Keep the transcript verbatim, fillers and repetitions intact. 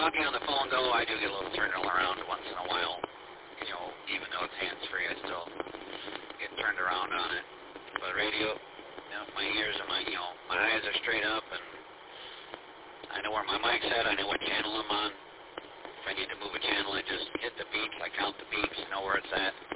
talking on the phone, though, I do get a little turned around once in a while. You know, even though it's hands-free, I still get turned around on it. But radio, you know, my ears and my, you know, my eyes are straight up, and I know where my mic's at. I know what channel I'm on. If I need to move a channel, I just hit the beeps. I count the beeps, know where it's at.